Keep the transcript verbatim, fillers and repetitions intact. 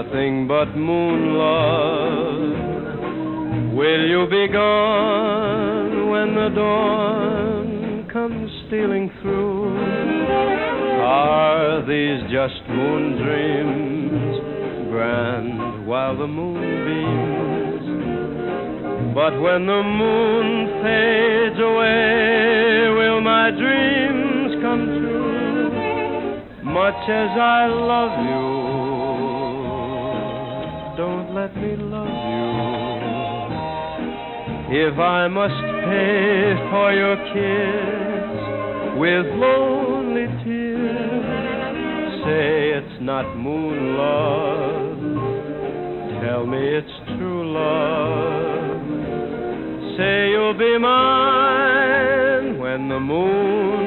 nothing but moon love. Will you be gone when the dawn comes stealing through? Are these just moon dreams, grand while the moon beams? But when the moon fades away, will my dreams come true? Much as I love you, don't let me love you. If I must pay for your kiss with lonely tears, say it's not moon love, tell me it's true love. Say you'll be mine when the moon